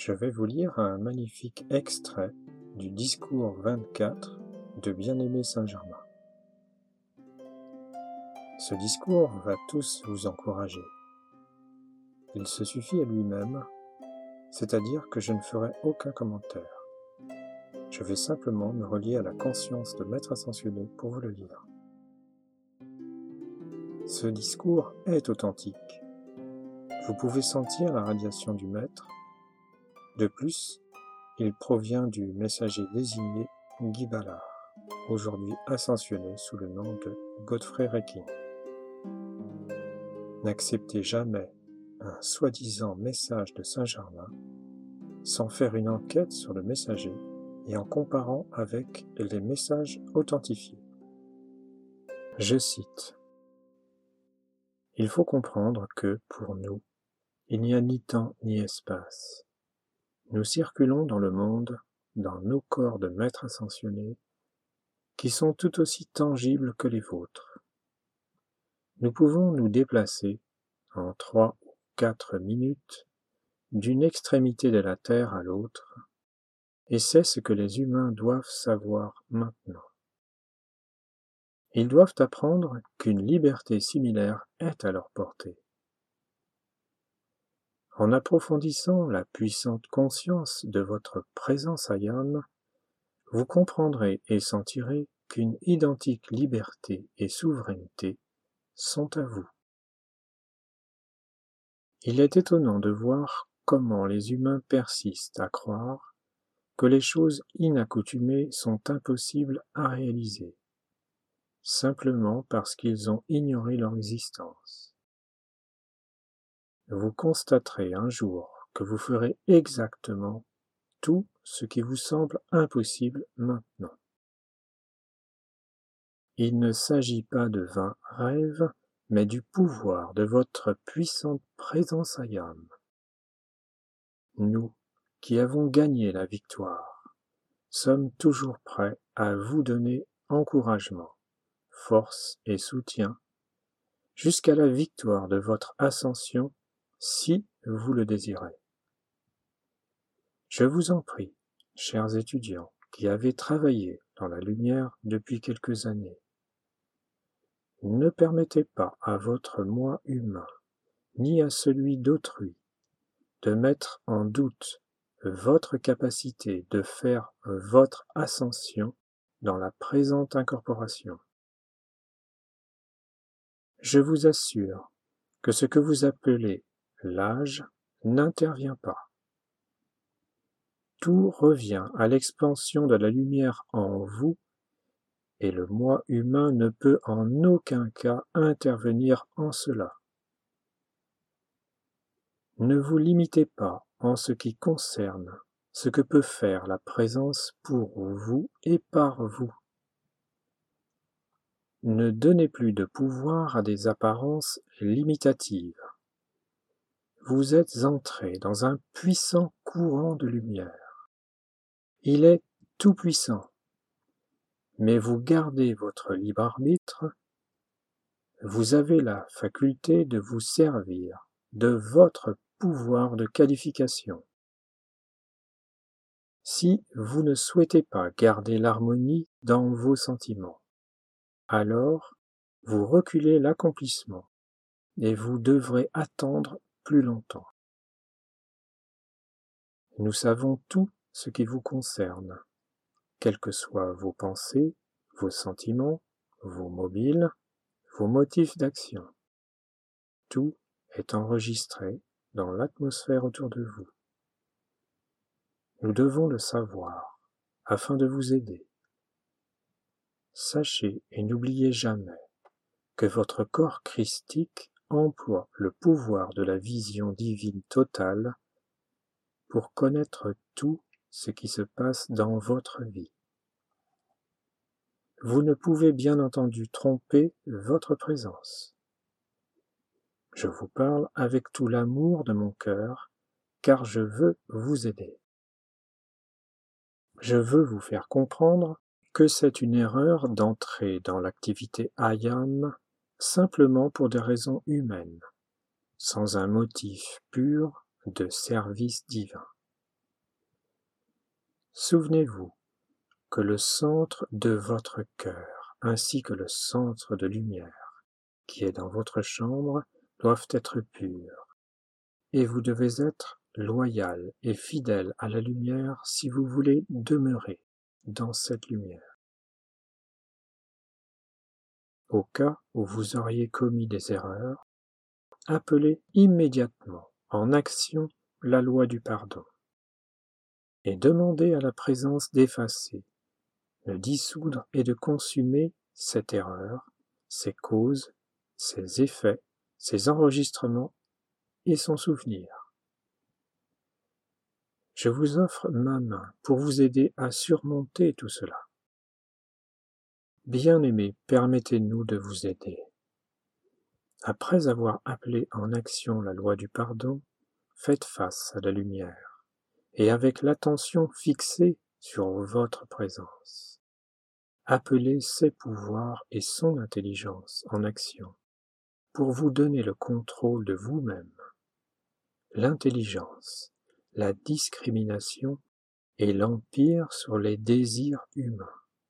Je vais vous lire un magnifique extrait du discours 24 de Bien-Aimé Saint-Germain. Ce discours va tous vous encourager. Il se suffit à lui-même, c'est-à-dire que je ne ferai aucun commentaire. Je vais simplement me relier à la conscience de Maître Ascensionné pour vous le lire. Ce discours est authentique. Vous pouvez sentir la radiation du Maître. De plus, il provient du messager désigné Guy Ballard, aujourd'hui ascensionné sous le nom de Godfrey Recking. N'acceptez jamais un soi-disant message de Saint-Germain sans faire une enquête sur le messager et en comparant avec les messages authentifiés. Je cite : « Il faut comprendre que, pour nous, il n'y a ni temps ni espace. Nous circulons dans le monde, dans nos corps de maîtres ascensionnés, qui sont tout aussi tangibles que les vôtres. Nous pouvons nous déplacer, en 3 ou 4 minutes, d'une extrémité de la Terre à l'autre, et c'est ce que les humains doivent savoir maintenant. Ils doivent apprendre qu'une liberté similaire est à leur portée. En approfondissant la puissante conscience de votre présence Ayam, vous comprendrez et sentirez qu'une identique liberté et souveraineté sont à vous. Il est étonnant de voir comment les humains persistent à croire que les choses inaccoutumées sont impossibles à réaliser, simplement parce qu'ils ont ignoré leur existence. Vous constaterez un jour que vous ferez exactement tout ce qui vous semble impossible maintenant. Il ne s'agit pas de vains rêves, mais du pouvoir de votre puissante présence Ayam. Nous, qui avons gagné la victoire, sommes toujours prêts à vous donner encouragement, force et soutien, jusqu'à la victoire de votre ascension, si vous le désirez. Je vous en prie, chers étudiants, qui avez travaillé dans la lumière depuis quelques années, ne permettez pas à votre moi humain, ni à celui d'autrui, de mettre en doute votre capacité de faire votre ascension dans la présente incorporation. Je vous assure que ce que vous appelez l'âge n'intervient pas. Tout revient à l'expansion de la lumière en vous et le moi humain ne peut en aucun cas intervenir en cela. Ne vous limitez pas en ce qui concerne ce que peut faire la présence pour vous et par vous. Ne donnez plus de pouvoir à des apparences limitatives. Vous êtes entré dans un puissant courant de lumière. Il est tout-puissant, mais vous gardez votre libre arbitre. Vous avez la faculté de vous servir de votre pouvoir de qualification. Si vous ne souhaitez pas garder l'harmonie dans vos sentiments, alors vous reculez l'accomplissement et vous devrez attendre plus longtemps. Nous savons tout ce qui vous concerne, quels que soient vos pensées, vos sentiments, vos mobiles, vos motifs d'action. Tout est enregistré dans l'atmosphère autour de vous. Nous devons le savoir afin de vous aider. Sachez et n'oubliez jamais que votre corps christique emploie le pouvoir de la vision divine totale pour connaître tout ce qui se passe dans votre vie. Vous ne pouvez bien entendu tromper votre présence. Je vous parle avec tout l'amour de mon cœur, car je veux vous aider. Je veux vous faire comprendre que c'est une erreur d'entrer dans l'activité Ayam simplement pour des raisons humaines, sans un motif pur de service divin. Souvenez-vous que le centre de votre cœur, ainsi que le centre de lumière qui est dans votre chambre, doivent être purs, et vous devez être loyal et fidèle à la lumière si vous voulez demeurer dans cette lumière. Au cas où vous auriez commis des erreurs, appelez immédiatement en action la loi du pardon et demandez à la présence d'effacer, de dissoudre et de consumer cette erreur, ses causes, ses effets, ses enregistrements et son souvenir. Je vous offre ma main pour vous aider à surmonter tout cela. Bien-aimés, permettez-nous de vous aider. Après avoir appelé en action la loi du pardon, faites face à la lumière, et avec l'attention fixée sur votre présence, appelez ses pouvoirs et son intelligence en action pour vous donner le contrôle de vous-même, l'intelligence, la discrimination et l'empire sur les désirs humains.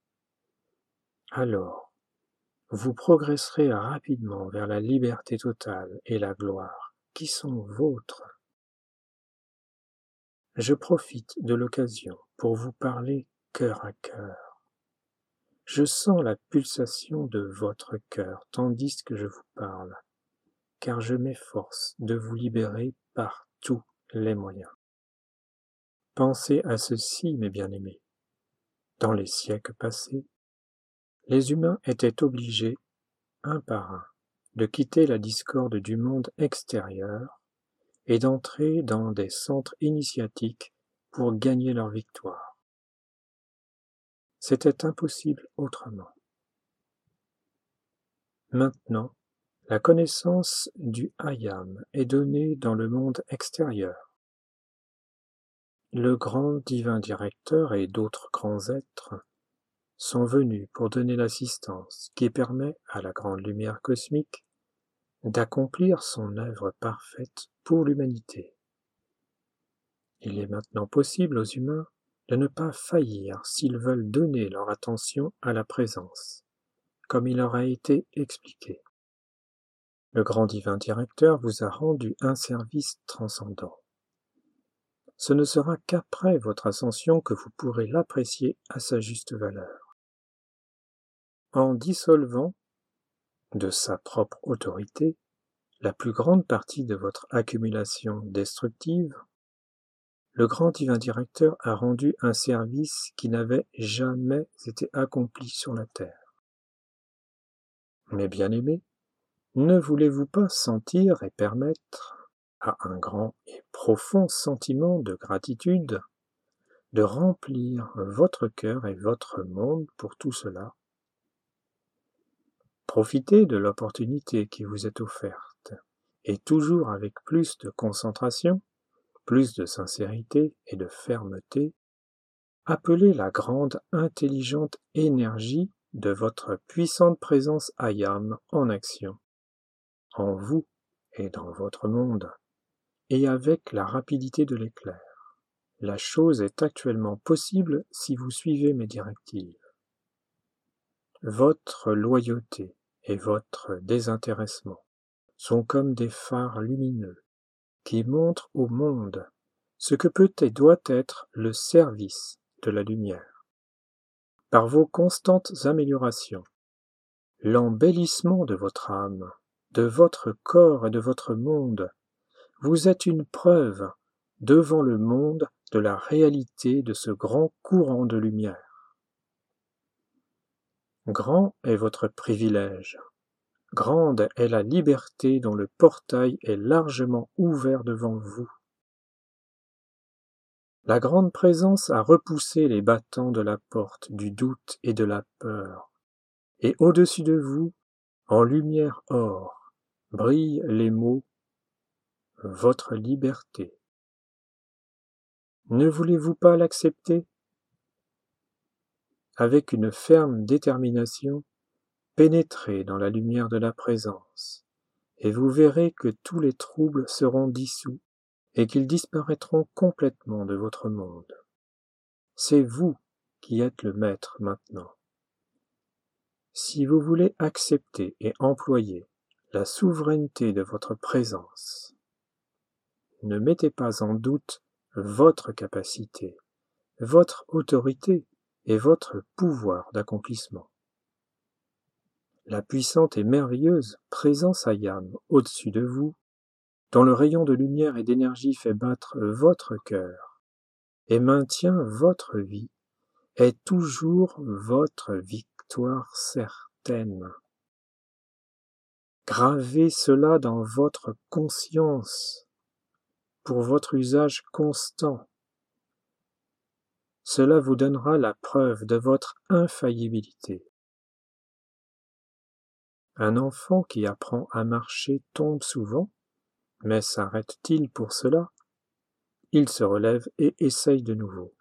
Alors, vous progresserez rapidement vers la liberté totale et la gloire qui sont vôtres. Je profite de l'occasion pour vous parler cœur à cœur. Je sens la pulsation de votre cœur tandis que je vous parle, car je m'efforce de vous libérer par tous les moyens. Pensez à ceci, mes bien-aimés. Dans les siècles passés, les humains étaient obligés, un par un, de quitter la discorde du monde extérieur et d'entrer dans des centres initiatiques pour gagner leur victoire. C'était impossible autrement. Maintenant, la connaissance du Ayam est donnée dans le monde extérieur. Le grand divin directeur et d'autres grands êtres sont venus pour donner l'assistance qui permet à la grande lumière cosmique d'accomplir son œuvre parfaite pour l'humanité. Il est maintenant possible aux humains de ne pas faillir s'ils veulent donner leur attention à la présence, comme il leur a été expliqué. Le grand divin directeur vous a rendu un service transcendant. Ce ne sera qu'après votre ascension que vous pourrez l'apprécier à sa juste valeur. En dissolvant, de sa propre autorité, la plus grande partie de votre accumulation destructive, le grand divin directeur a rendu un service qui n'avait jamais été accompli sur la terre. Mes bien-aimés, ne voulez-vous pas sentir et permettre à un grand et profond sentiment de gratitude de remplir votre cœur et votre monde pour tout cela? Profitez de l'opportunité qui vous est offerte, et toujours avec plus de concentration, plus de sincérité et de fermeté, appelez la grande intelligente énergie de votre puissante présence Ayam en action, en vous et dans votre monde, et avec la rapidité de l'éclair. La chose est actuellement possible si vous suivez mes directives. Votre loyauté et votre désintéressement sont comme des phares lumineux qui montrent au monde ce que peut et doit être le service de la lumière. Par vos constantes améliorations, l'embellissement de votre âme, de votre corps et de votre monde, vous êtes une preuve devant le monde de la réalité de ce grand courant de lumière. Grand est votre privilège, grande est la liberté dont le portail est largement ouvert devant vous. La grande présence a repoussé les battants de la porte du doute et de la peur, et au-dessus de vous, en lumière or, brillent les mots « Votre liberté ». Ne voulez-vous pas l'accepter? Avec une ferme détermination, pénétrez dans la lumière de la présence, et vous verrez que tous les troubles seront dissous et qu'ils disparaîtront complètement de votre monde. C'est vous qui êtes le maître maintenant. Si vous voulez accepter et employer la souveraineté de votre présence, ne mettez pas en doute votre capacité, votre autorité et votre pouvoir d'accomplissement. La puissante et merveilleuse présence Ayam au-dessus de vous, dont le rayon de lumière et d'énergie fait battre votre cœur et maintient votre vie, est toujours votre victoire certaine. Gravez cela dans votre conscience pour votre usage constant. Cela vous donnera la preuve de votre infaillibilité. Un enfant qui apprend à marcher tombe souvent, mais s'arrête-t-il pour cela? Il se relève et essaye de nouveau.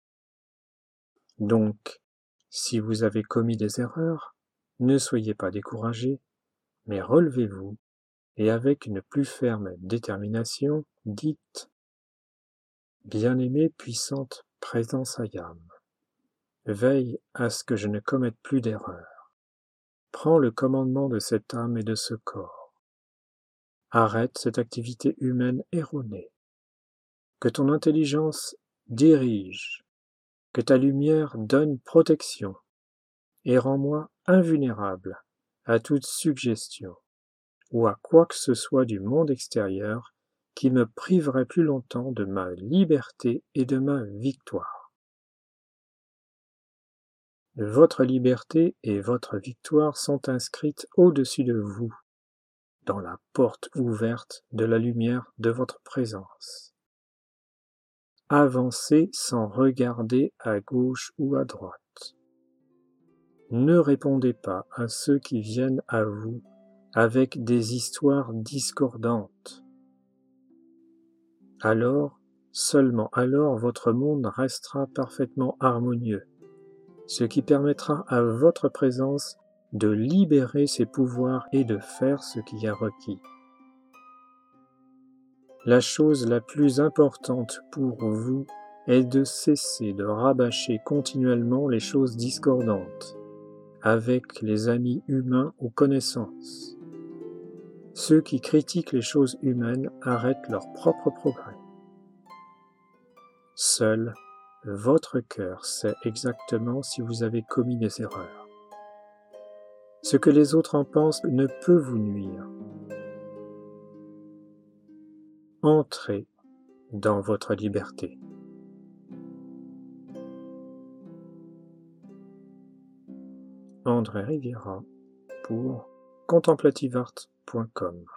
Donc, si vous avez commis des erreurs, ne soyez pas découragés, mais relevez-vous et avec une plus ferme détermination, dites « Bien-aimée puissante présence Ayam, veille à ce que je ne commette plus d'erreurs. Prends le commandement de cette âme et de ce corps. Arrête cette activité humaine erronée. Que ton intelligence dirige, que ta lumière donne protection, et rends-moi invulnérable à toute suggestion ou à quoi que ce soit du monde extérieur qui me priverait plus longtemps de ma liberté et de ma victoire. Votre liberté et votre victoire sont inscrites au-dessus de vous, dans la porte ouverte de la lumière de votre présence. Avancez sans regarder à gauche ou à droite. Ne répondez pas à ceux qui viennent à vous avec des histoires discordantes. Alors, seulement alors, votre monde restera parfaitement harmonieux, ce qui permettra à votre présence de libérer ses pouvoirs et de faire ce qui est requis. La chose la plus importante pour vous est de cesser de rabâcher continuellement les choses discordantes avec les amis humains ou connaissances. Ceux qui critiquent les choses humaines arrêtent leur propre progrès. Seul votre cœur sait exactement si vous avez commis des erreurs. Ce que les autres en pensent ne peut vous nuire. Entrez dans votre liberté. André Riviera pour contemplativeart.com